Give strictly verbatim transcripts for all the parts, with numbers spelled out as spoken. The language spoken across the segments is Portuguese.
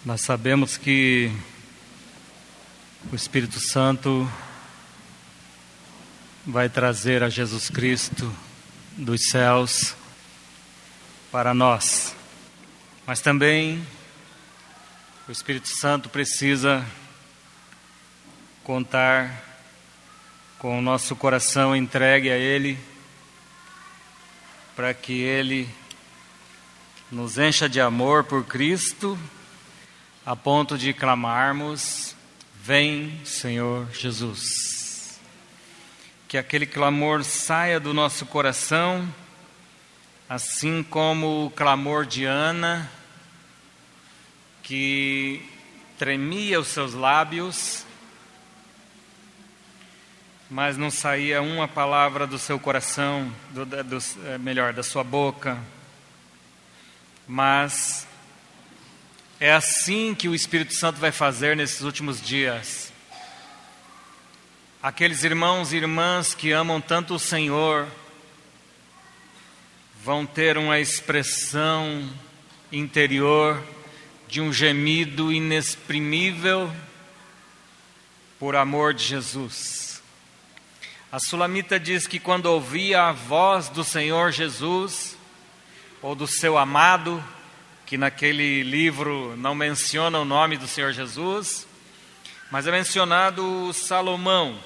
Nós sabemos que o Espírito Santo vai trazer a Jesus Cristo dos céus para nós. Mas também o Espírito Santo precisa contar com o nosso coração entregue a Ele, para que Ele nos encha de amor por Cristo, a ponto de clamarmos: vem, Senhor Jesus. Que aquele clamor saia do nosso coração, assim como o clamor de Ana, que tremia os seus lábios, mas não saía uma palavra do seu coração, do, do, melhor, da sua boca. Mas é assim que o Espírito Santo vai fazer nesses últimos dias. Aqueles irmãos e irmãs que amam tanto o Senhor vão ter uma expressão interior de um gemido inexprimível por amor de Jesus. A Sulamita diz que quando ouvia a voz do Senhor Jesus, ou do seu amado, que naquele livro não menciona o nome do Senhor Jesus, mas é mencionado Salomão.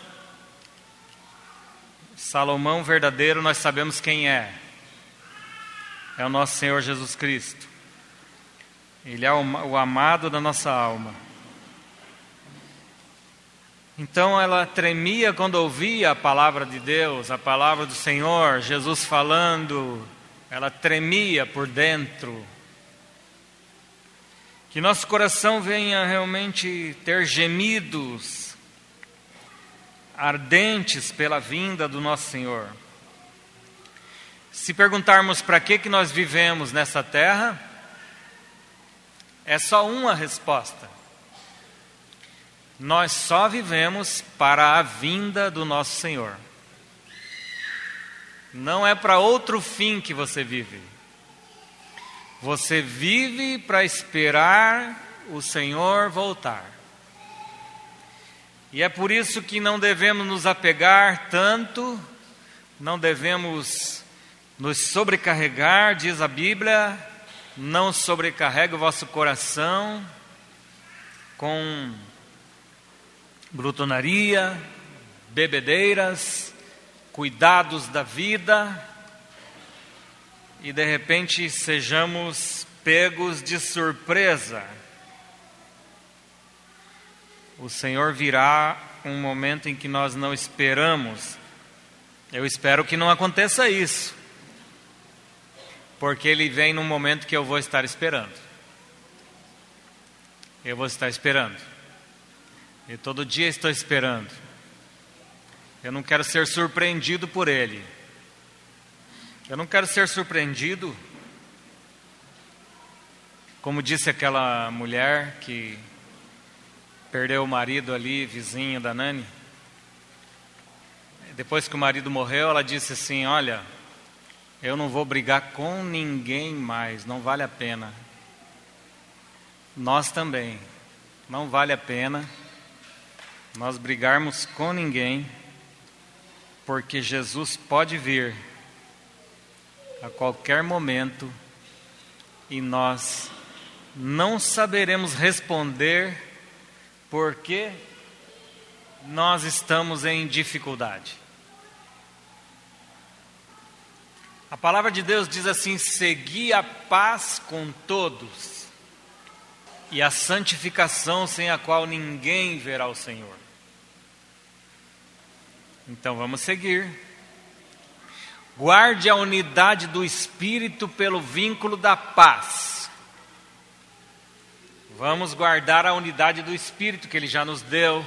Salomão verdadeiro, nós sabemos quem é. É o nosso Senhor Jesus Cristo. Ele é o amado da nossa alma. Então ela tremia quando ouvia a palavra de Deus, a palavra do Senhor, Jesus falando. Ela tremia por dentro. Que nosso coração venha realmente ter gemidos ardentes pela vinda do nosso Senhor. Se perguntarmos para que que nós vivemos nessa terra, é só uma resposta. Nós só vivemos para a vinda do nosso Senhor. Não é para outro fim que você vive. Você vive para esperar o Senhor voltar. E é por isso que não devemos nos apegar tanto, não devemos nos sobrecarregar, diz a Bíblia, não sobrecarregue o vosso coração com glutonaria, bebedeiras, cuidados da vida, e de repente sejamos pegos de surpresa. O Senhor virá um momento em que nós não esperamos. Eu espero que não aconteça isso, porque Ele vem num momento que eu vou estar esperando. Eu vou estar esperando. E todo dia estou esperando. Eu não quero ser surpreendido por Ele. Eu não quero ser surpreendido, como disse aquela mulher que perdeu o marido ali, vizinho da Nani. Depois que o marido morreu, ela disse assim: olha, eu não vou brigar com ninguém mais, não vale a pena. Nós também, não vale a pena nós brigarmos com ninguém, porque Jesus pode vir a qualquer momento e nós não saberemos responder porque nós estamos em dificuldade. A palavra de Deus diz assim: segui a paz com todos e a santificação, sem a qual ninguém verá o Senhor. Então vamos seguir. Guarde a unidade do Espírito pelo vínculo da paz. Vamos guardar a unidade do Espírito que Ele já nos deu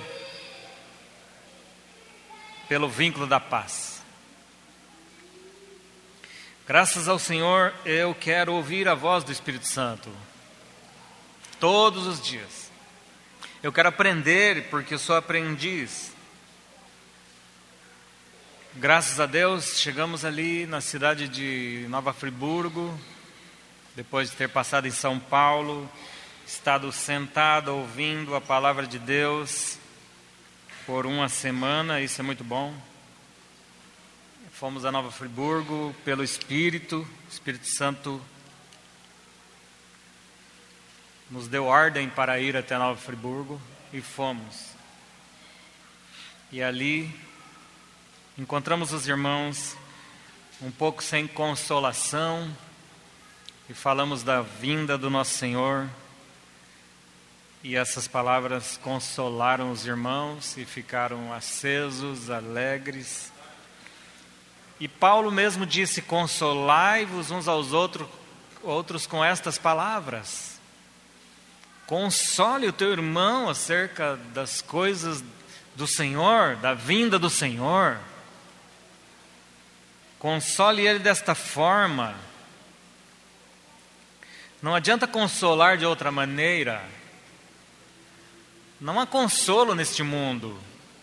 pelo vínculo da paz. Graças ao Senhor, eu quero ouvir a voz do Espírito Santo todos os dias. Eu quero aprender, porque eu sou aprendiz. Graças a Deus, chegamos ali na cidade de Nova Friburgo, depois de ter passado em São Paulo, estado sentado ouvindo a palavra de Deus por uma semana, isso é muito bom. Fomos a Nova Friburgo pelo Espírito, o Espírito Santo nos deu ordem para ir até Nova Friburgo e fomos. E ali encontramos os irmãos um pouco sem consolação e falamos da vinda do nosso Senhor. E essas palavras consolaram os irmãos e ficaram acesos, alegres. E Paulo mesmo disse: consolai-vos uns aos outros, outros com estas palavras. Console o teu irmão acerca das coisas do Senhor, da vinda do Senhor. Console ele desta forma. Não adianta consolar de outra maneira. Não há consolo neste mundo.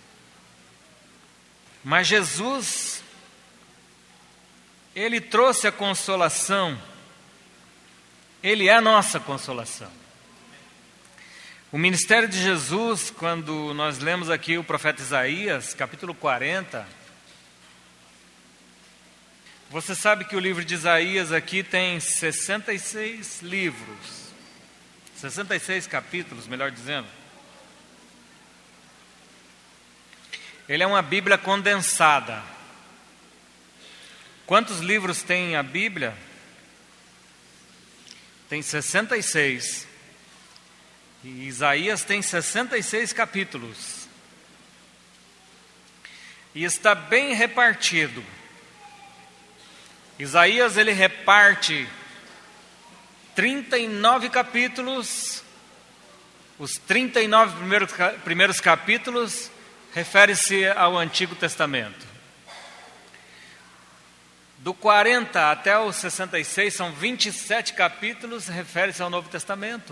Mas Jesus, Ele trouxe a consolação. Ele é a nossa consolação. O ministério de Jesus, quando nós lemos aqui o profeta Isaías, capítulo quarenta, você sabe que o livro de Isaías aqui tem sessenta e seis livros, sessenta e seis capítulos, melhor dizendo. Ele é uma Bíblia condensada. Quantos livros tem a Bíblia? Tem sessenta e seis. E Isaías tem sessenta e seis capítulos. E está bem repartido. Isaías, ele reparte trinta e nove capítulos. Os trinta e nove primeiros, primeiros capítulos refere-se ao Antigo Testamento. Do quarenta até o sessenta e seis, são vinte e sete capítulos, refere-se ao Novo Testamento.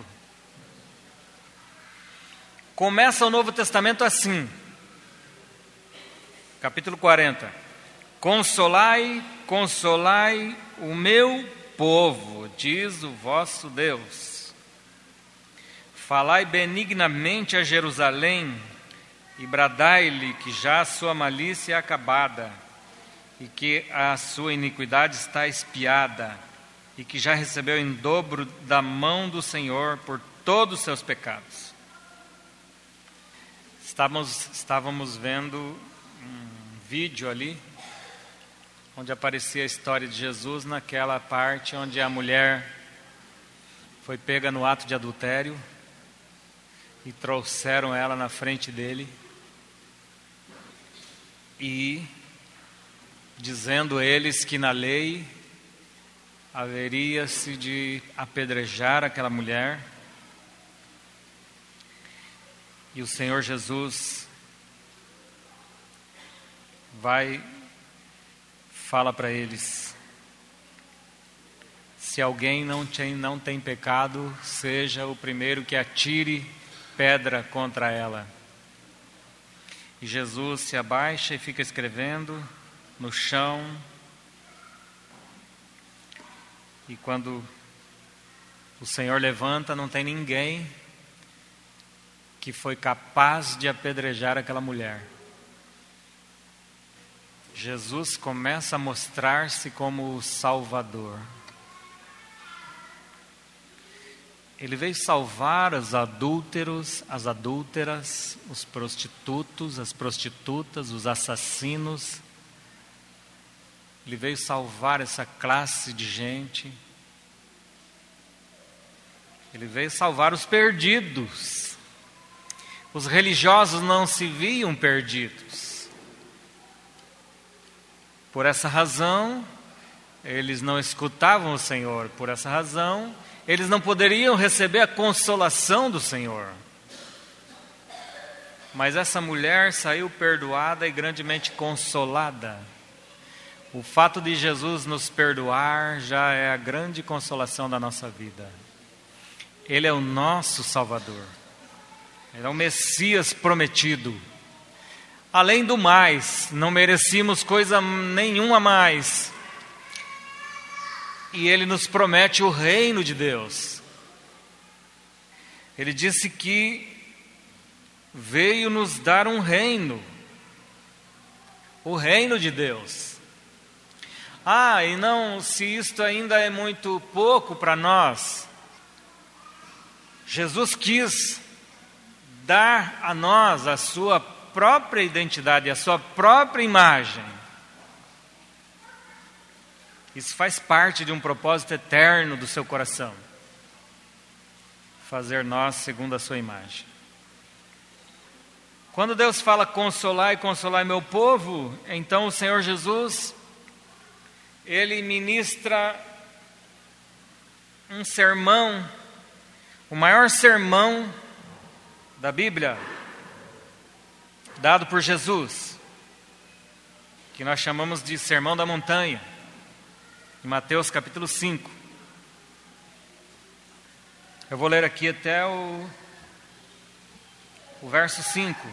Começa o Novo Testamento assim, capítulo quarenta. Consolai, consolai o meu povo, diz o vosso Deus. Falai benignamente a Jerusalém e bradai-lhe que já a sua malícia é acabada e que a sua iniquidade está expiada e que já recebeu em dobro da mão do Senhor por todos os seus pecados. Estávamos, estávamos vendo um vídeo ali, onde aparecia a história de Jesus naquela parte onde a mulher foi pega no ato de adultério e trouxeram ela na frente dele e dizendo eles que na lei haveria-se de apedrejar aquela mulher. E o Senhor Jesus vai, fala para eles: se alguém não tem, não tem pecado, seja o primeiro que atire pedra contra ela. E Jesus se abaixa e fica escrevendo no chão. E quando o Senhor levanta, não tem ninguém que foi capaz de apedrejar aquela mulher. Jesus começa a mostrar-se como o Salvador. Ele veio salvar os adúlteros, as adúlteras, os prostitutos, as prostitutas, os assassinos. Ele veio salvar essa classe de gente. Ele veio salvar os perdidos. Os religiosos não se viam perdidos. Por essa razão, eles não escutavam o Senhor. Por essa razão, eles não poderiam receber a consolação do Senhor. Mas essa mulher saiu perdoada e grandemente consolada. O fato de Jesus nos perdoar já é a grande consolação da nossa vida. Ele é o nosso Salvador. Ele é o Messias prometido. Além do mais, não merecíamos coisa nenhuma mais. E Ele nos promete o reino de Deus. Ele disse que veio nos dar um reino, o reino de Deus. Ah, e não, se isto ainda é muito pouco para nós, Jesus quis dar a nós a sua própria identidade, a sua própria imagem. Isso faz parte de um propósito eterno do seu coração. Fazer nós segundo a sua imagem. Quando Deus fala consolar e consolar meu povo, então o Senhor Jesus, Ele ministra um sermão, o maior sermão da Bíblia, dado por Jesus, que nós chamamos de Sermão da Montanha, em Mateus capítulo cinco. Eu vou ler aqui até o, o verso cinco.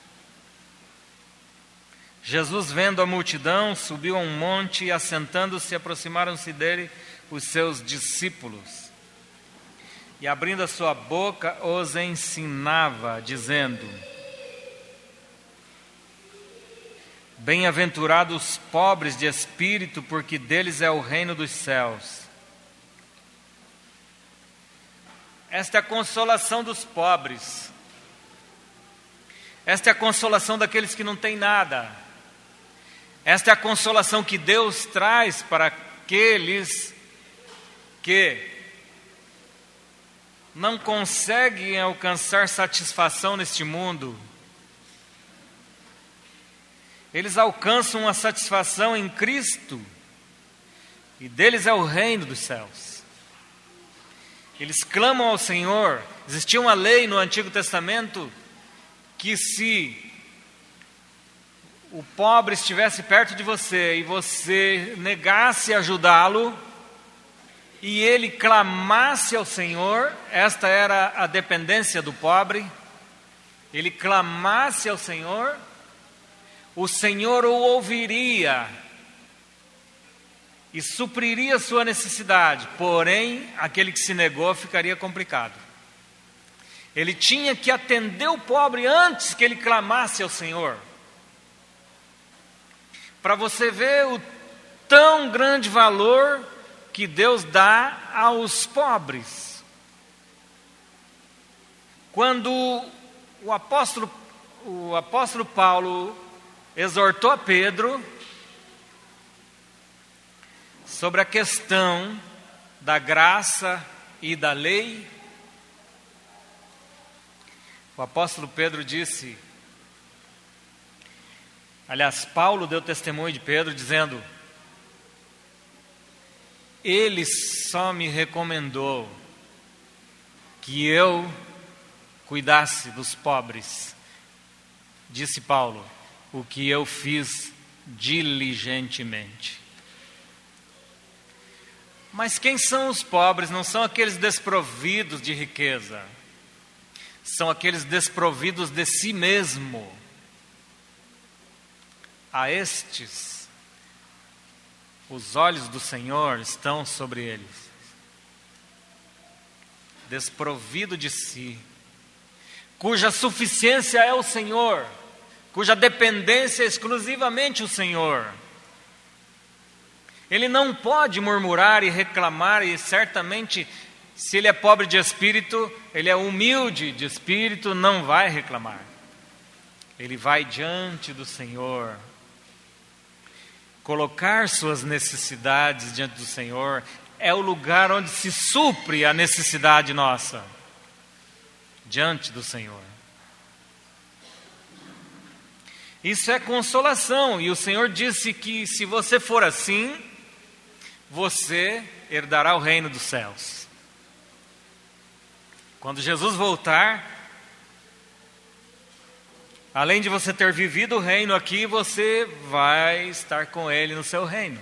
Jesus, vendo a multidão, subiu a um monte e, assentando-se, aproximaram-se dele os seus discípulos. E, abrindo a sua boca, os ensinava, dizendo: Bem-aventurados os pobres de espírito, porque deles é o reino dos céus. Esta é a consolação dos pobres. Esta é a consolação daqueles que não têm nada. Esta é a consolação que Deus traz para aqueles que não conseguem alcançar satisfação neste mundo. Eles alcançam uma satisfação em Cristo, e deles é o reino dos céus. Eles clamam ao Senhor. Existia uma lei no Antigo Testamento que, se o pobre estivesse perto de você e você negasse ajudá-lo, e ele clamasse ao Senhor, esta era a dependência do pobre, ele clamasse ao Senhor, o Senhor o ouviria e supriria sua necessidade, porém, aquele que se negou ficaria complicado. Ele tinha que atender o pobre antes que ele clamasse ao Senhor. Para você ver o tão grande valor que Deus dá aos pobres. Quando o apóstolo, o apóstolo Paulo exortou a Pedro sobre a questão da graça e da lei, o apóstolo Pedro disse, aliás, Paulo deu testemunho de Pedro dizendo: ele só me recomendou que eu cuidasse dos pobres, disse Paulo, o que eu fiz diligentemente. Mas quem são os pobres? Não são aqueles desprovidos de riqueza, são aqueles desprovidos de si mesmo. A estes, os olhos do Senhor estão sobre eles. Desprovido de si, cuja suficiência é o Senhor, cuja dependência é exclusivamente o Senhor. Ele não pode murmurar e reclamar, e certamente, se ele é pobre de espírito, ele é humilde de espírito, não vai reclamar. Ele vai diante do Senhor. Colocar suas necessidades diante do Senhor é o lugar onde se supre a necessidade nossa, diante do Senhor. Isso é consolação, e o Senhor disse que se você for assim, você herdará o reino dos céus. Quando Jesus voltar, além de você ter vivido o reino aqui, você vai estar com Ele no seu reino.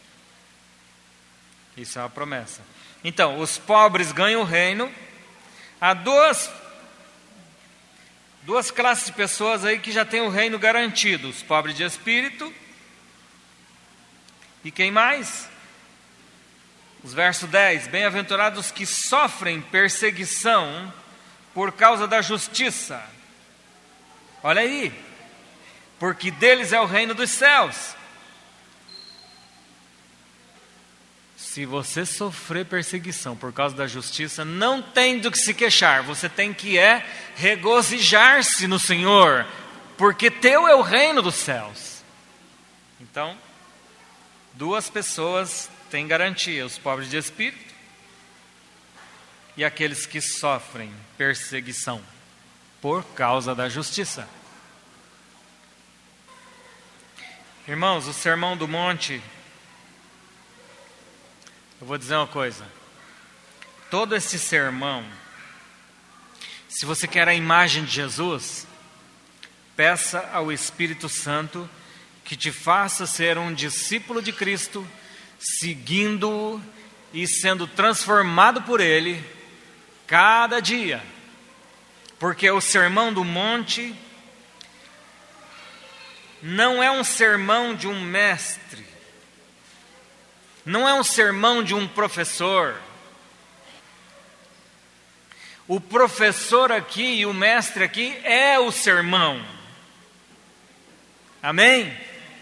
Isso é uma promessa. Então, os pobres ganham o reino. Há duas, duas classes de pessoas aí que já têm o reino garantido: os pobres de espírito. E quem mais? Os versos dez: bem-aventurados que sofrem perseguição por causa da justiça. Olha aí, porque deles é o reino dos céus. Se você sofrer perseguição por causa da justiça, não tem do que se queixar. Você tem que é regozijar-se no Senhor, porque teu é o reino dos céus. Então, duas pessoas têm garantia: os pobres de espírito e aqueles que sofrem perseguição por causa da justiça. Irmãos, o Sermão do Monte, eu vou dizer uma coisa: todo esse sermão, se você quer a imagem de Jesus, peça ao Espírito Santo que te faça ser um discípulo de Cristo, seguindo-o e sendo transformado por Ele cada dia. Porque o Sermão do Monte não é um sermão de um mestre, não é um sermão de um professor. O professor aqui e o mestre aqui é o sermão. Amém?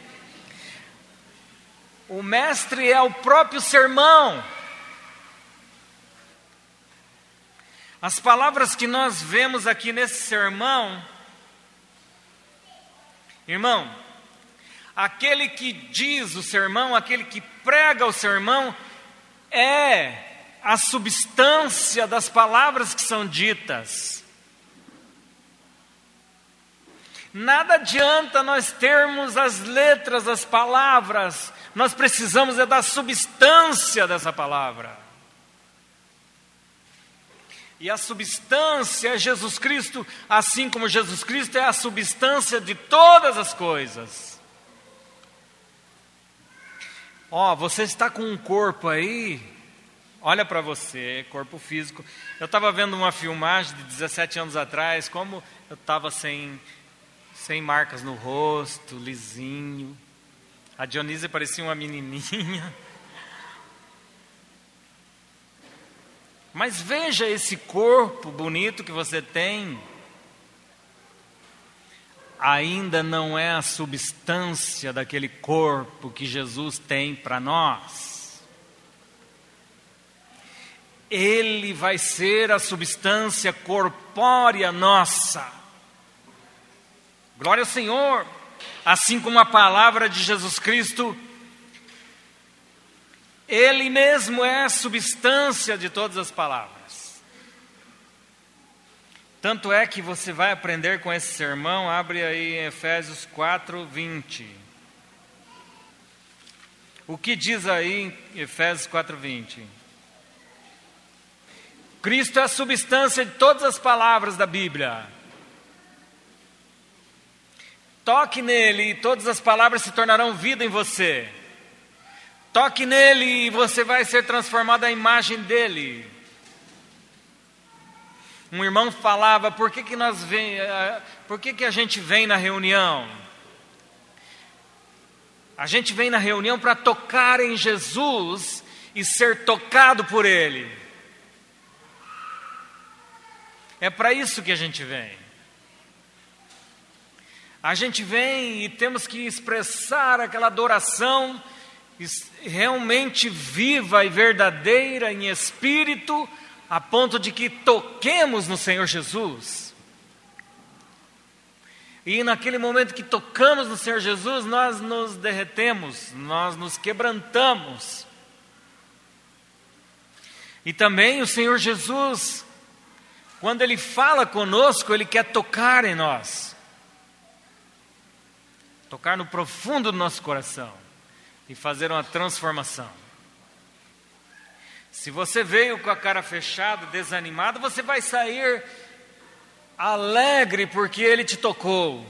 O mestre é o próprio sermão. As palavras que nós vemos aqui nesse sermão, irmão, aquele que diz o sermão, aquele que prega o sermão, é a substância das palavras que são ditas. Nada adianta nós termos as letras, as palavras, nós precisamos é da substância dessa palavra. E a substância é Jesus Cristo, assim como Jesus Cristo é a substância de todas as coisas. Ó, oh, você está com um corpo aí, olha para você, corpo físico. Eu estava vendo uma filmagem de dezessete anos atrás, como eu estava sem, sem marcas no rosto, lisinho. A Dionísia parecia uma menininha. Mas veja esse corpo bonito que você tem. Ainda não é a substância daquele corpo que Jesus tem para nós. Ele vai ser a substância corpórea nossa. Glória ao Senhor. Assim como a palavra de Jesus Cristo, Ele mesmo é a substância de todas as palavras. Tanto é que você vai aprender com esse sermão, abre aí em Efésios quatro, vinte. O que diz aí em Efésios quatro, vinte? Cristo é a substância de todas as palavras da Bíblia. Toque nele e todas as palavras se tornarão vida em você. Toque nele e você vai ser transformado à imagem dele. Um irmão falava: por que que nós vem, por que que a gente vem na reunião? A gente vem na reunião para tocar em Jesus e ser tocado por Ele. É para isso que a gente vem. A gente vem e temos que expressar aquela adoração realmente viva e verdadeira em espírito, a ponto de que toquemos no Senhor Jesus. E naquele momento que tocamos no Senhor Jesus, nós nos derretemos, nós nos quebrantamos. E também o Senhor Jesus, quando Ele fala conosco, Ele quer tocar em nós, tocar no profundo do nosso coração e fazer uma transformação. Se você veio com a cara fechada, desanimado, você vai sair alegre porque Ele te tocou.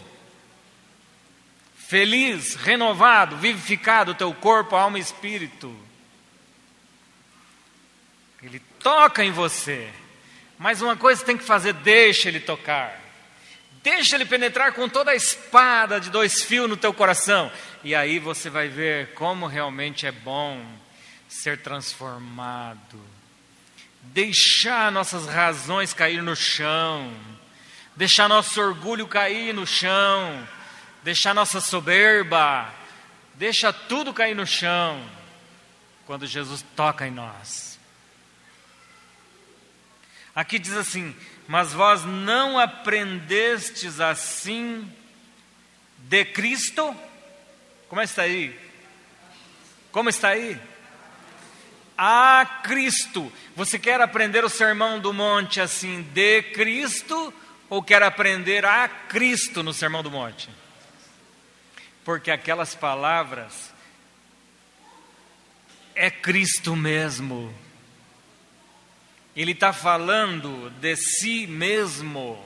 Feliz, renovado, vivificado o teu corpo, alma e espírito. Ele toca em você. Mas uma coisa você tem que fazer: deixa Ele tocar. Deixa Ele penetrar com toda a espada de dois fios no teu coração. E aí você vai ver como realmente é bom ser transformado, deixar nossas razões cair no chão, deixar nosso orgulho cair no chão, deixar nossa soberba, deixa tudo cair no chão, quando Jesus toca em nós. Aqui diz assim: mas vós não aprendestes assim de Cristo? Como está aí? Como está aí? A Cristo. Você quer aprender o Sermão do Monte assim, de Cristo, ou quer aprender a Cristo no Sermão do Monte? Porque aquelas palavras é Cristo mesmo. Ele está falando de si mesmo.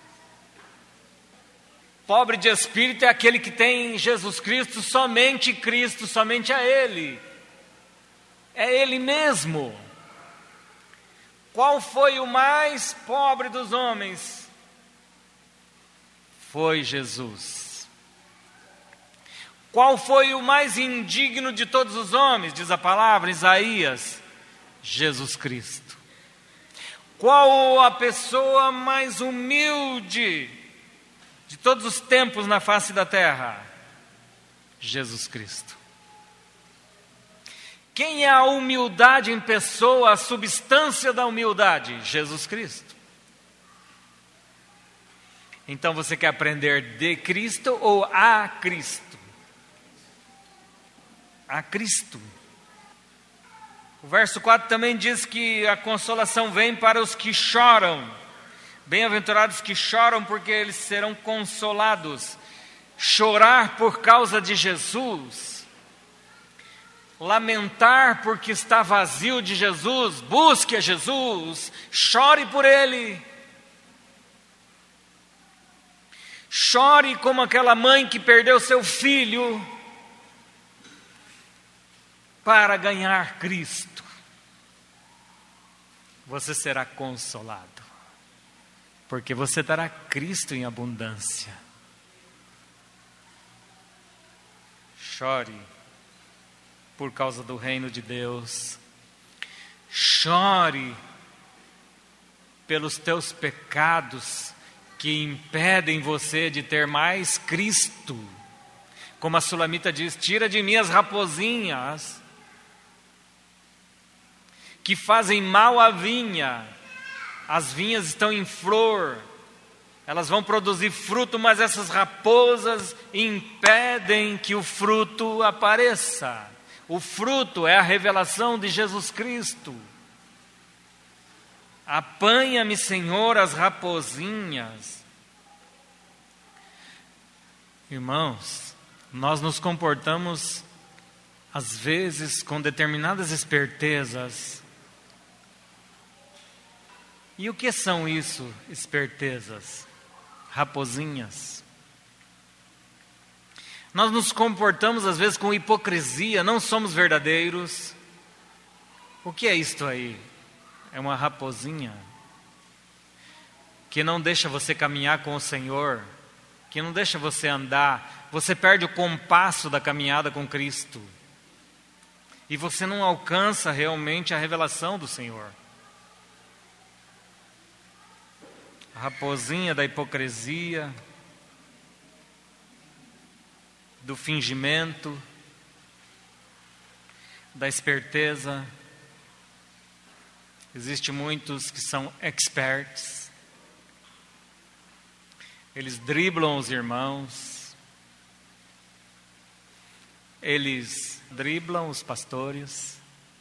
Pobre de espírito é aquele que tem em Jesus Cristo, somente Cristo, somente a Ele. É Ele mesmo. Qual foi o mais pobre dos homens? Foi Jesus. Qual foi o mais indigno de todos os homens? Diz a palavra, Isaías, Jesus Cristo. Qual a pessoa mais humilde de todos os tempos na face da terra? Jesus Cristo. Quem é a humildade em pessoa, a substância da humildade? Jesus Cristo. Então você quer aprender de Cristo ou a Cristo? A Cristo. O verso quatro também diz que a consolação vem para os que choram. Bem-aventurados que choram, porque eles serão consolados. Chorar por causa de Jesus, lamentar porque está vazio de Jesus, busque a Jesus, chore por Ele. Chore como aquela mãe que perdeu seu filho para ganhar Cristo. Você será consolado, porque você terá Cristo em abundância. Chore por causa do reino de Deus. Chore pelos teus pecados que impedem você de ter mais Cristo. Como a Sulamita diz: tira de mim as raposinhas que fazem mal à vinha. As vinhas estão em flor, elas vão produzir fruto, mas essas raposas impedem que o fruto apareça. O fruto é a revelação de Jesus Cristo. Apanha-me, Senhor, as raposinhas. Irmãos, nós nos comportamos às vezes com determinadas espertezas. E o que são isso, espertezas? Raposinhas. Nós nos comportamos às vezes com hipocrisia, não somos verdadeiros. O que é isto aí? É uma raposinha que não deixa você caminhar com o Senhor, que não deixa você andar. Você perde o compasso da caminhada com Cristo e você não alcança realmente a revelação do Senhor. A raposinha da hipocrisia, do fingimento, da esperteza. Existem muitos que são experts. Eles driblam os irmãos. Eles driblam os pastores.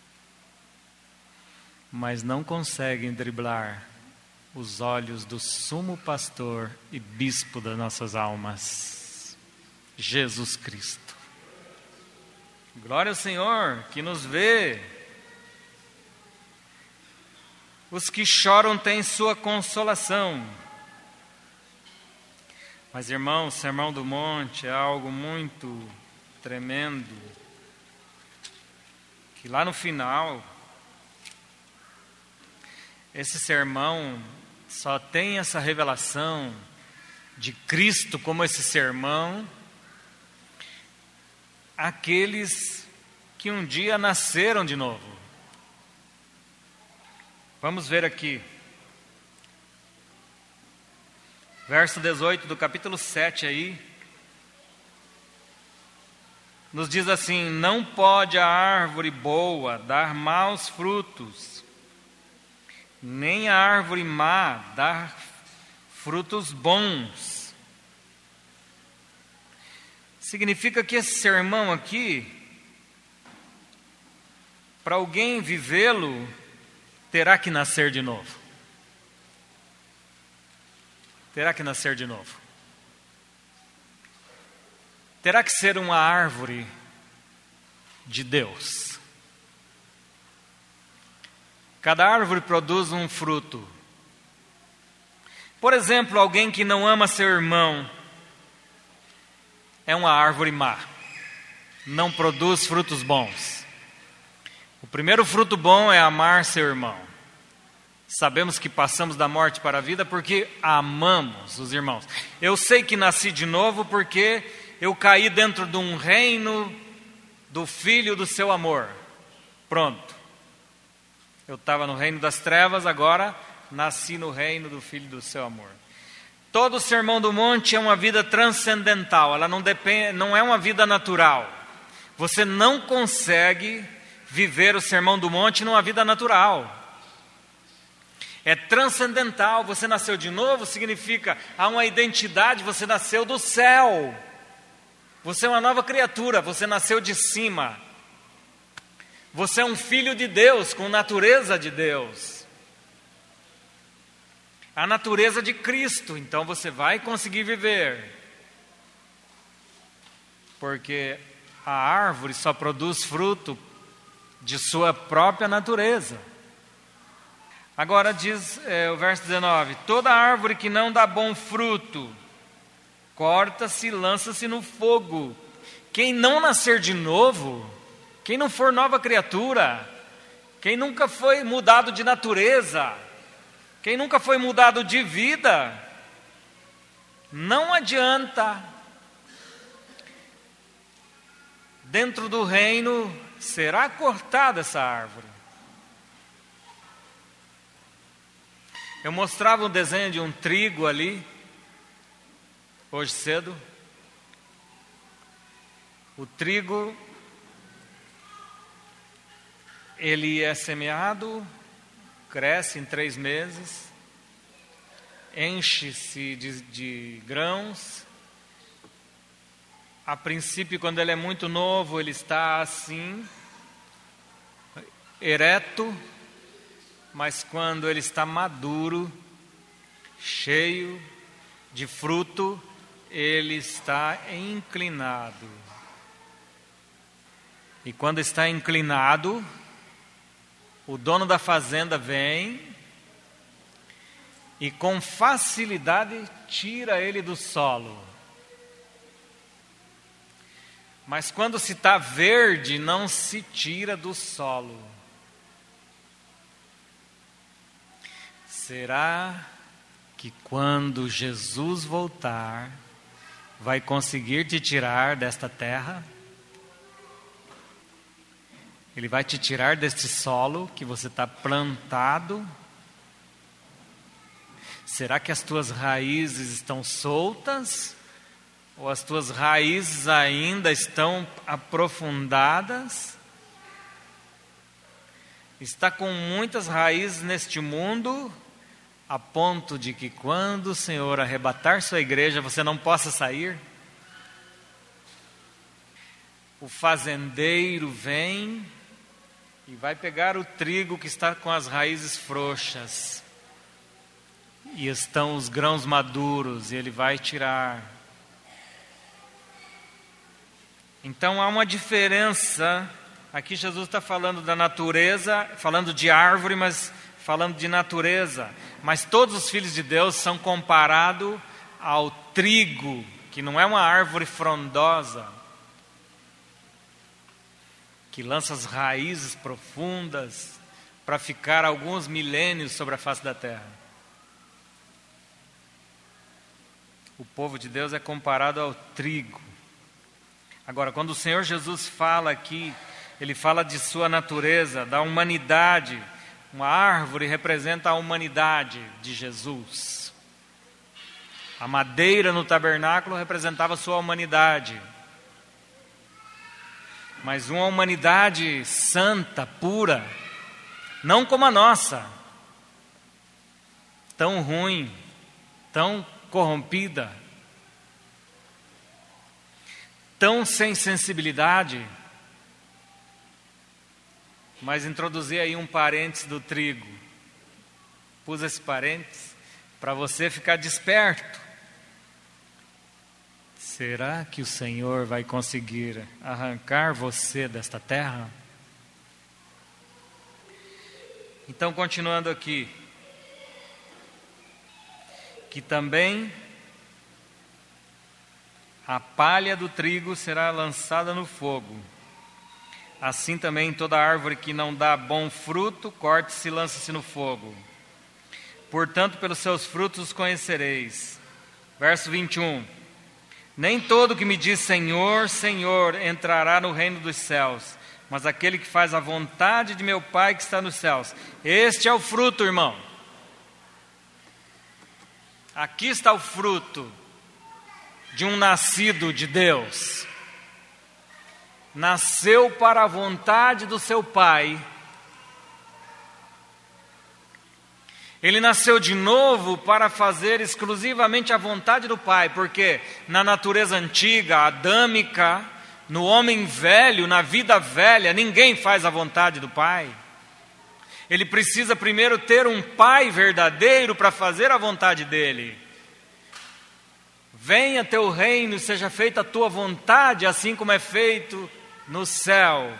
Mas não conseguem driblar os olhos do sumo pastor e bispo das nossas almas, Jesus Cristo. Glória ao Senhor que nos vê. Os que choram têm sua consolação. Mas, irmãos, o Sermão do Monte é algo muito tremendo, que lá no final, esse sermão só tem essa revelação de Cristo como esse sermão aqueles que um dia nasceram de novo. Vamos ver aqui. Verso dezoito do capítulo sete aí. Nos diz assim: não pode a árvore boa dar maus frutos, nem a árvore má dar frutos bons. Significa que esse sermão aqui, para alguém vivê-lo, terá que nascer de novo. Terá que nascer de novo. Terá que ser uma árvore de Deus. Cada árvore produz um fruto. Por exemplo, alguém que não ama seu irmão é uma árvore má. Não produz frutos bons. O primeiro fruto bom é amar seu irmão. Sabemos que passamos da morte para a vida porque amamos os irmãos. Eu sei que nasci de novo porque eu caí dentro de um reino do Filho do seu amor. Pronto. Eu estava no reino das trevas, agora nasci no reino do Filho do seu amor. Todo o Sermão do Monte é uma vida transcendental, ela não, depende, não é uma vida natural. Você não consegue viver o Sermão do Monte numa vida natural. É transcendental, você nasceu de novo, significa, há uma identidade, você nasceu do céu. Você é uma nova criatura, você nasceu de cima. Você é um filho de Deus, com natureza de Deus. A natureza de Cristo, então você vai conseguir viver. Porque a árvore só produz fruto de sua própria natureza. Agora diz é, o verso dezenove: toda árvore que não dá bom fruto, corta-se e lança-se no fogo. Quem não nascer de novo, quem não for nova criatura, quem nunca foi mudado de natureza, quem nunca foi mudado de vida, não adianta. Dentro do reino será cortada essa árvore. Eu mostrava um desenho de um trigo ali, hoje cedo. O trigo, ele é semeado, cresce em três meses, enche-se de, de grãos. A princípio, quando ele é muito novo, ele está assim, ereto, mas quando ele está maduro, cheio de fruto, ele está inclinado. E quando está inclinado, o dono da fazenda vem e com facilidade tira ele do solo. Mas quando se está verde, não se tira do solo. Será que quando Jesus voltar, vai conseguir te tirar desta terra? Ele vai te tirar deste solo que você está plantado? Será que as tuas raízes estão soltas? Ou as tuas raízes ainda estão aprofundadas? Está com muitas raízes neste mundo, a ponto de que quando o Senhor arrebatar sua igreja, você não possa sair? O fazendeiro vem e vai pegar o trigo que está com as raízes frouxas, e estão os grãos maduros, e ele vai tirar. Então há uma diferença. Aqui Jesus está falando da natureza, falando de árvore, mas falando de natureza. Mas todos os filhos de Deus são comparados ao trigo, que não é uma árvore frondosa, que lança as raízes profundas para ficar alguns milênios sobre a face da terra. O povo de Deus é comparado ao trigo. Agora, quando o Senhor Jesus fala aqui, Ele fala de sua natureza, da humanidade, Uma árvore representa a humanidade de Jesus. A madeira no tabernáculo representava a sua humanidade. Mas uma humanidade santa, pura, não como a nossa, tão ruim, tão corrompida, tão sem sensibilidade. Mas introduzi aí um parênteses do trigo. Pus esse parênteses para você ficar desperto. Será que o Senhor vai conseguir arrancar você desta terra? Então, continuando aqui. Que também a palha do trigo será lançada no fogo. Assim também toda árvore que não dá bom fruto, corte-se e lança-se no fogo. Portanto, pelos seus frutos os conhecereis. Verso vinte e um. Nem todo que me diz Senhor, Senhor, entrará no reino dos céus, mas aquele que faz a vontade de meu Pai que está nos céus. Este é o fruto, irmão. Aqui está o fruto de um nascido de Deus. Nasceu para a vontade do seu Pai. Ele nasceu de novo para fazer exclusivamente a vontade do Pai, porque na natureza antiga, adâmica, no homem velho, na vida velha, ninguém faz a vontade do Pai. Ele precisa primeiro ter um Pai verdadeiro para fazer a vontade dele. Venha teu reino e seja feita a tua vontade, assim como é feito no céu.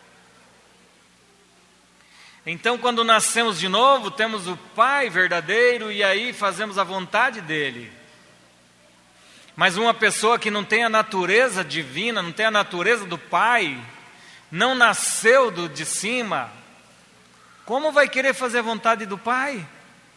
Então, quando nascemos de novo, temos o Pai verdadeiro e aí fazemos a vontade dele. Mas uma pessoa que não tem a natureza divina, não tem a natureza do Pai, não nasceu do, de cima, como vai querer fazer a vontade do Pai?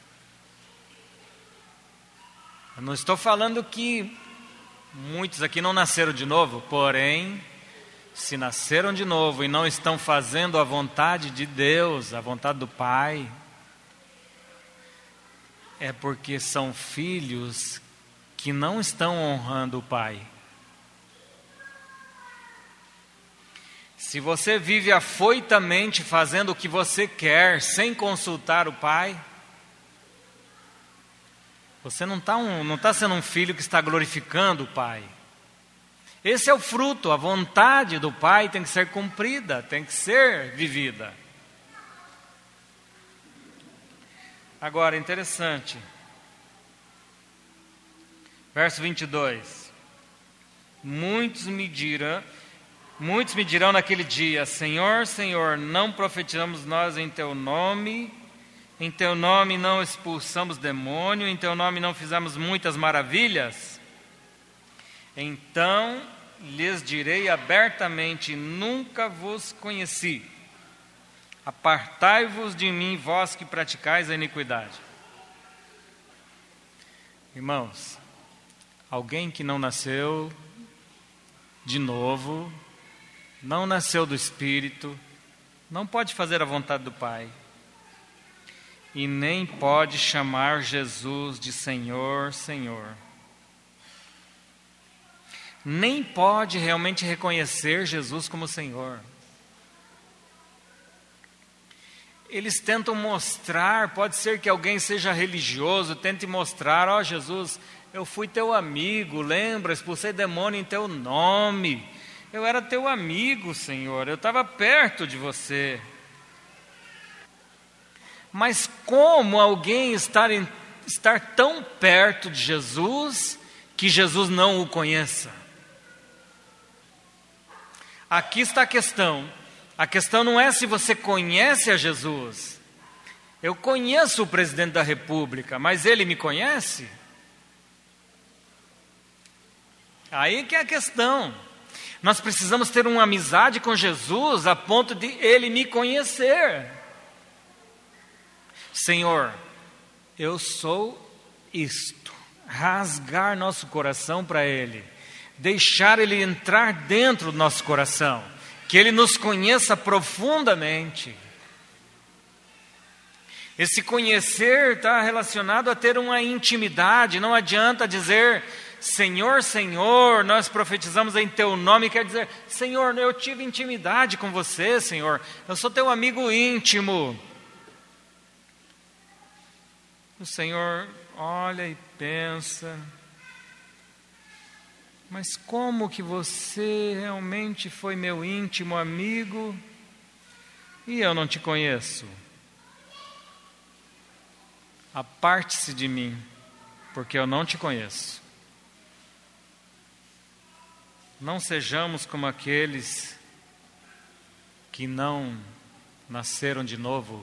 Eu não estou falando que muitos aqui não nasceram de novo, porém, se nasceram de novo e não estão fazendo a vontade de Deus, a vontade do Pai, é porque são filhos que não estão honrando o Pai. Se você vive afoitamente fazendo o que você quer, sem consultar o Pai, você não está um, não está sendo um filho que está glorificando o Pai. Esse é o fruto, a vontade do Pai tem que ser cumprida, tem que ser vivida. Agora, interessante. Verso vinte e dois. Muitos me dirão, muitos me dirão naquele dia: Senhor, Senhor, não profetizamos nós em Teu nome? Em Teu nome não expulsamos demônio? Em Teu nome não fizemos muitas maravilhas? Então lhes direi abertamente: nunca vos conheci. Apartai-vos de mim, vós que praticais a iniquidade. Irmãos, alguém que não nasceu de novo, não nasceu do Espírito, não pode fazer a vontade do Pai. E nem pode chamar Jesus de Senhor, Senhor. Nem pode realmente reconhecer Jesus como Senhor. Eles tentam mostrar, pode ser que alguém seja religioso, tente mostrar: ó, Jesus, eu fui teu amigo, lembra? Expulsei demônio em teu nome. Eu era teu amigo, Senhor, eu estava perto de você. Mas como alguém estar, em, estar tão perto de Jesus que Jesus não o conheça? Aqui está a questão. A questão não é se você conhece a Jesus. Eu conheço o presidente da República, mas ele me conhece? Aí que é a questão. Nós precisamos ter uma amizade com Jesus a ponto de ele me conhecer. Senhor, eu sou isto. Rasgar nosso coração para Ele. Deixar Ele entrar dentro do nosso coração. Que Ele nos conheça profundamente. Esse conhecer está relacionado a ter uma intimidade. Não adianta dizer, Senhor, Senhor, nós profetizamos em Teu nome, quer dizer, Senhor, eu tive intimidade com você, Senhor, eu sou Teu amigo íntimo. O Senhor olha e pensa, mas como que você realmente foi meu íntimo amigo e eu não te conheço? Aparte-se de mim, porque eu não te conheço. Não sejamos como aqueles que não nasceram de novo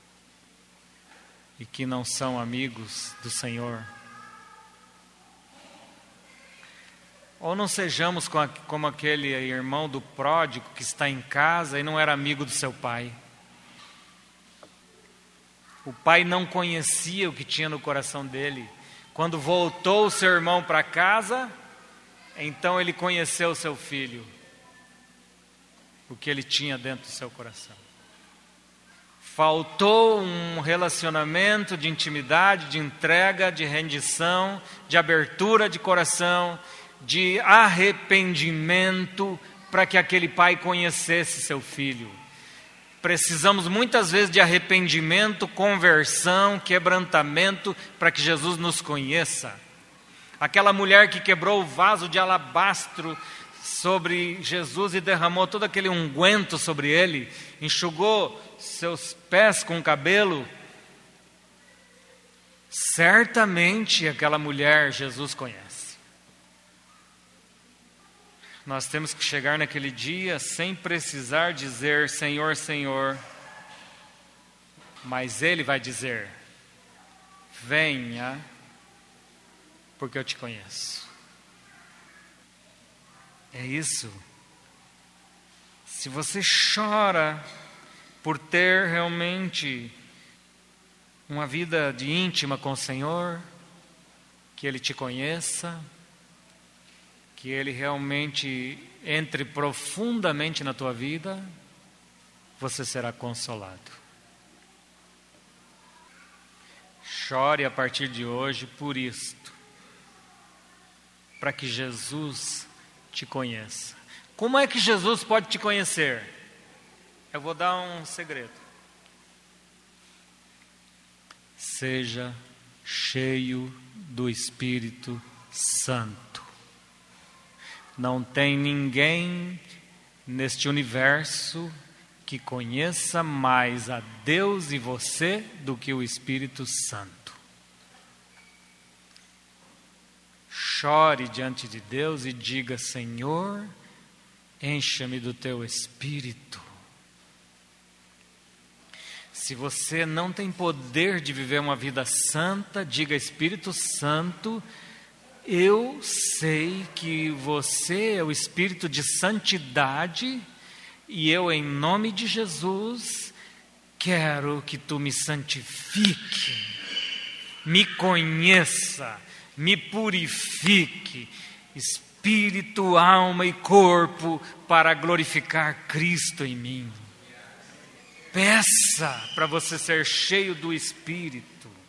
e que não são amigos do Senhor. Ou não sejamos como aquele irmão do pródigo que está em casa e não era amigo do seu pai. O pai não conhecia o que tinha no coração dele. Quando voltou o seu irmão para casa, então ele conheceu o seu filho, o que ele tinha dentro do seu coração. Faltou um relacionamento de intimidade, de entrega, de rendição, de abertura de coração, de arrependimento, para que aquele pai conhecesse seu filho. Precisamos muitas vezes de arrependimento, conversão, quebrantamento, para que Jesus nos conheça. Aquela mulher que quebrou o vaso de alabastro sobre Jesus e derramou todo aquele unguento sobre ele, enxugou seus pés com o cabelo, certamente aquela mulher Jesus conhece. Nós temos que chegar naquele dia sem precisar dizer Senhor, Senhor, mas Ele vai dizer, venha, porque eu te conheço. É isso. Se você chora por ter realmente uma vida de íntima com o Senhor, que Ele te conheça, que Ele realmente entre profundamente na tua vida, você será consolado. Chore a partir de hoje por isto, para que Jesus te conheça. Como é que Jesus pode te conhecer? Eu vou dar um segredo. Seja cheio do Espírito Santo. Não tem ninguém neste universo que conheça mais a Deus e você do que o Espírito Santo. Chore diante de Deus e diga, Senhor, encha-me do teu Espírito. Se você não tem poder de viver uma vida santa, diga, Espírito Santo, eu sei que você é o Espírito de santidade e eu, em nome de Jesus, quero que tu me santifique, me conheça, me purifique, espírito, alma e corpo, para glorificar Cristo em mim. Peça para você ser cheio do Espírito.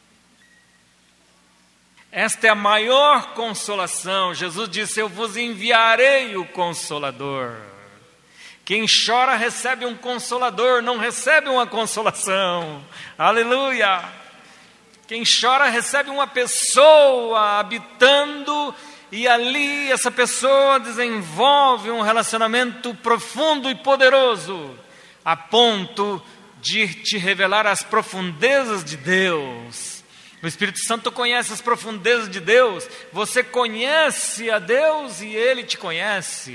Esta é a maior consolação. Jesus disse, eu vos enviarei o Consolador. Quem chora recebe um Consolador, não recebe uma consolação. Aleluia! Quem chora recebe uma pessoa habitando, e ali essa pessoa desenvolve um relacionamento profundo e poderoso, a ponto de te revelar as profundezas de Deus. O Espírito Santo conhece as profundezas de Deus. Você conhece a Deus e Ele te conhece.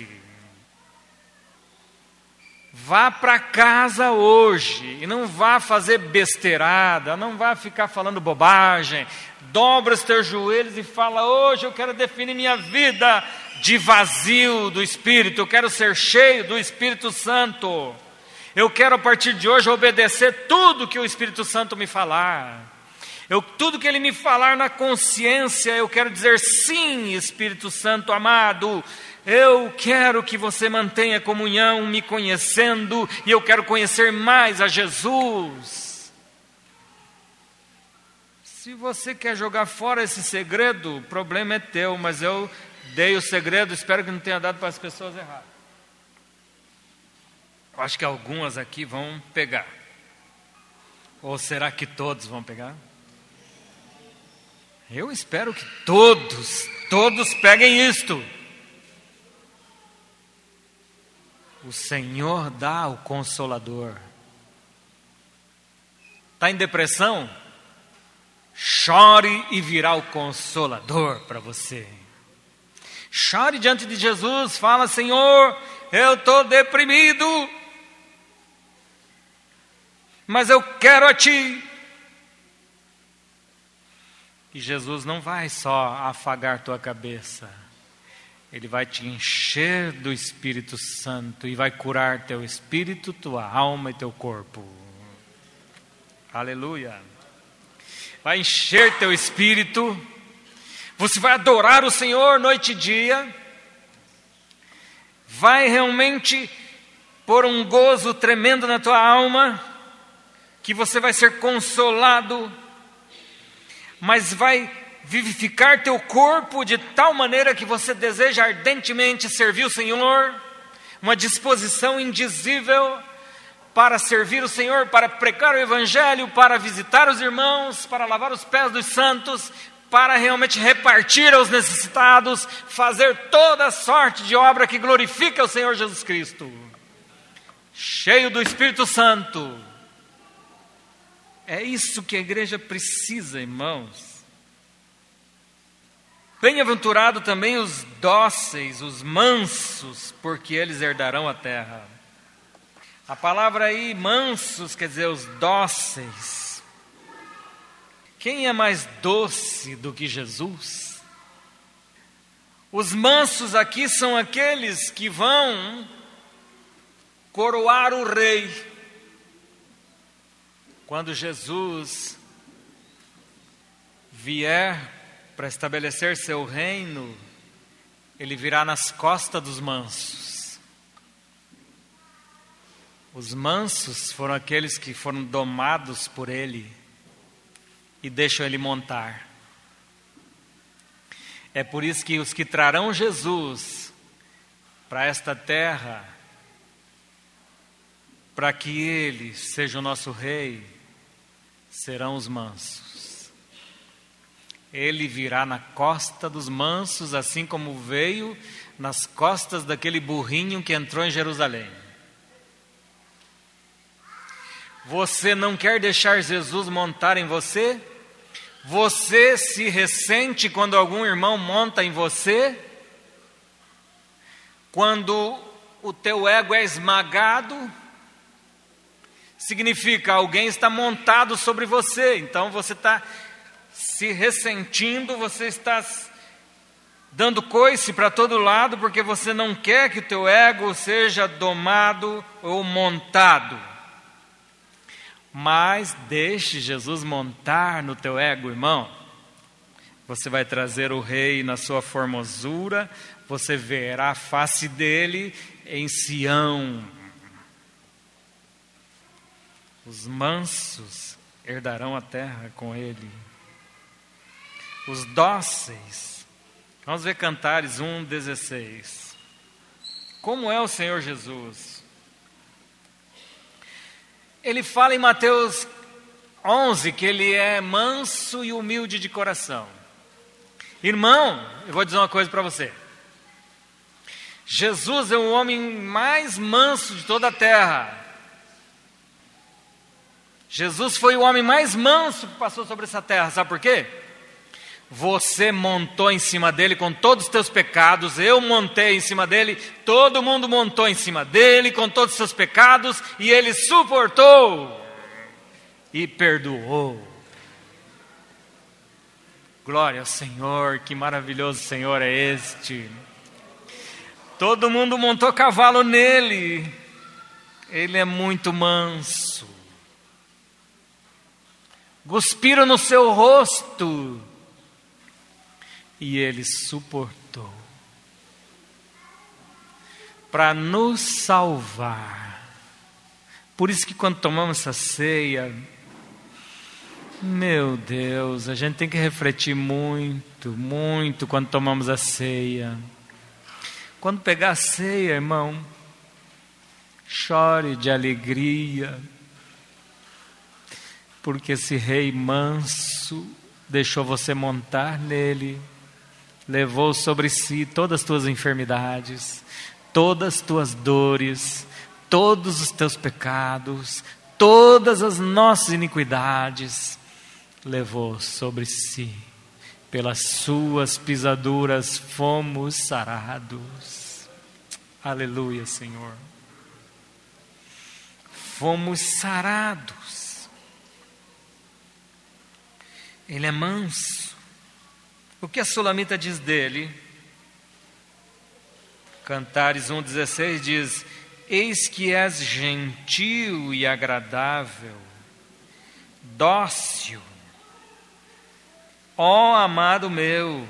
Vá para casa hoje e não vá fazer besteirada, não vá ficar falando bobagem. Dobra os teus joelhos e fala, hoje eu quero definir minha vida de vazio do Espírito. Eu quero ser cheio do Espírito Santo. Eu quero a partir de hoje obedecer tudo que o Espírito Santo me falar. Eu, tudo que Ele me falar na consciência, eu quero dizer sim, Espírito Santo amado. Eu quero que você mantenha comunhão me conhecendo, e eu quero conhecer mais a Jesus. Se você quer jogar fora esse segredo, o problema é teu, mas eu dei o segredo, espero que não tenha dado para as pessoas erradas. Eu acho que algumas aqui vão pegar. Ou será que todos vão pegar? Eu espero que todos, todos peguem isto. O Senhor dá o Consolador. Está em depressão? Chore e virá o Consolador para você. Chore diante de Jesus, fala: Senhor, eu estou deprimido, mas eu quero a Ti. E Jesus não vai só afagar tua cabeça, Ele vai te encher do Espírito Santo e vai curar teu espírito, tua alma e teu corpo. Aleluia. Vai encher teu espírito, você vai adorar o Senhor noite e dia, vai realmente pôr um gozo tremendo na tua alma, que você vai ser consolado, mas vai vivificar teu corpo de tal maneira que você deseja ardentemente servir o Senhor, uma disposição indizível para servir o Senhor, para pregar o Evangelho, para visitar os irmãos, para lavar os pés dos santos, para realmente repartir aos necessitados, fazer toda sorte de obra que glorifica o Senhor Jesus Cristo. Cheio do Espírito Santo. É isso que a igreja precisa, irmãos. Bem-aventurado também os dóceis, os mansos, porque eles herdarão a terra. A palavra aí, mansos, quer dizer os dóceis. Quem é mais doce do que Jesus? Os mansos aqui são aqueles que vão coroar o rei. Quando Jesus vier para estabelecer seu reino, Ele virá nas costas dos mansos. Os mansos foram aqueles que foram domados por Ele e deixam Ele montar. É por isso que os que trarão Jesus para esta terra, para que Ele seja o nosso rei, serão os mansos. Ele virá na costa dos mansos, assim como veio nas costas daquele burrinho que entrou em Jerusalém. Você não quer deixar Jesus montar em você? Você se ressente quando algum irmão monta em você? Quando o teu ego é esmagado? Significa alguém está montado sobre você, então você está se ressentindo, você está dando coice para todo lado, porque você não quer que o teu ego seja domado ou montado. Mas deixe Jesus montar no teu ego, irmão. Você vai trazer o rei na sua formosura, você verá a face dele em Sião. Os mansos herdarão a terra com ele. Os dóceis. Vamos ver Cantares um, dezesseis. Como é o Senhor Jesus? Ele fala em Mateus onze que Ele é manso e humilde de coração. Irmão, eu vou dizer uma coisa para você. Jesus é o homem mais manso de toda a terra. Jesus foi o homem mais manso que passou sobre essa terra. Sabe por quê? Você montou em cima dele com todos os teus pecados, eu montei em cima dele, todo mundo montou em cima dele com todos os seus pecados, e ele suportou e perdoou. Glória ao Senhor, que maravilhoso Senhor é este. Todo mundo montou cavalo nele, ele é muito manso. Cuspiram no seu rosto, e Ele suportou para nos salvar. Por isso que quando tomamos essa ceia, Meu Deus, a gente tem que refletir muito, muito quando tomamos a ceia. Quando pegar a ceia, irmão, chore de alegria, porque esse rei manso deixou você montar nele, levou sobre si todas as tuas enfermidades, todas as tuas dores, todos os teus pecados, todas as nossas iniquidades, levou sobre si. Pelas suas pisaduras fomos sarados. Aleluia, Senhor. Fomos sarados. Ele é manso. O que a Sulamita diz dele? Cantares um, dezesseis diz: eis que és gentil e agradável, dócil, ó amado meu.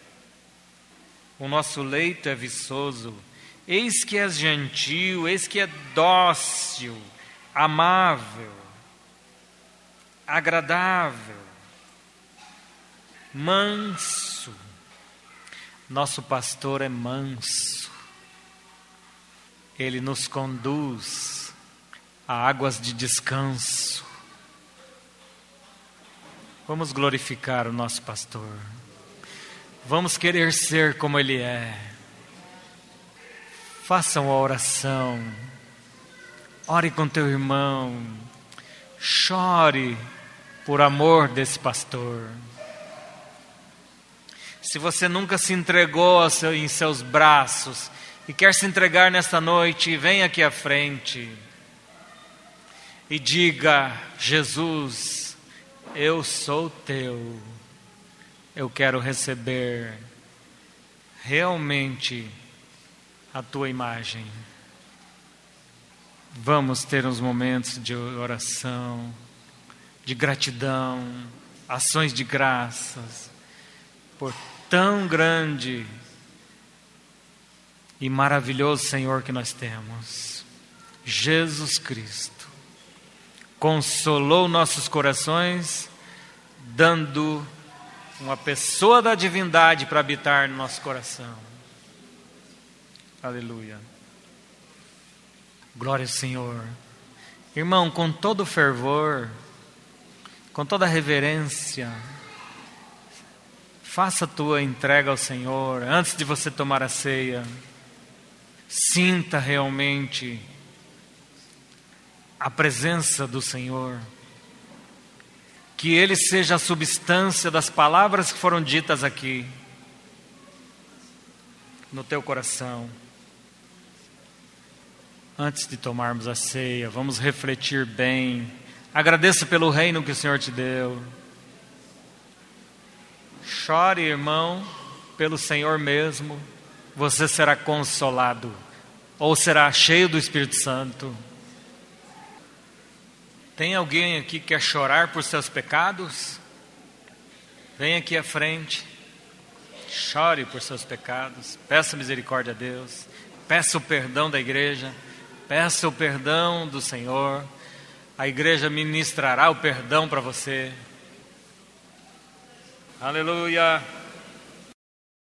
O nosso leito é viçoso. Eis que és gentil, eis que é dócil, amável, agradável, manso. Nosso pastor é manso. Ele nos conduz a águas de descanso. Vamos glorificar o nosso pastor. Vamos querer ser como ele é. Façam a oração. Ore com teu irmão. Chore por amor desse pastor. Se você nunca se entregou em seus braços e quer se entregar nesta noite, vem aqui à frente e diga: Jesus, eu sou teu, eu quero receber realmente a tua imagem. Vamos ter uns momentos de oração, de gratidão, ações de graças, por tão grande e maravilhoso Senhor que nós temos. Jesus Cristo consolou nossos corações, dando uma pessoa da divindade para habitar no nosso coração. Aleluia. Glória ao Senhor. Irmão, com todo fervor, com toda reverência, faça a tua entrega ao Senhor antes de você tomar a ceia. Sinta realmente a presença do Senhor. Que Ele seja a substância das palavras que foram ditas aqui no teu coração. Antes de tomarmos a ceia, vamos refletir bem. Agradeça pelo reino que o Senhor te deu. Chore, irmão, pelo Senhor mesmo. Você será consolado, ou será cheio do Espírito Santo. Tem alguém aqui que quer chorar por seus pecados? Vem aqui à frente. Chore por seus pecados. Peça misericórdia a Deus. Peça o perdão da igreja. Peça o perdão do Senhor. A igreja ministrará o perdão para você. Aleluia.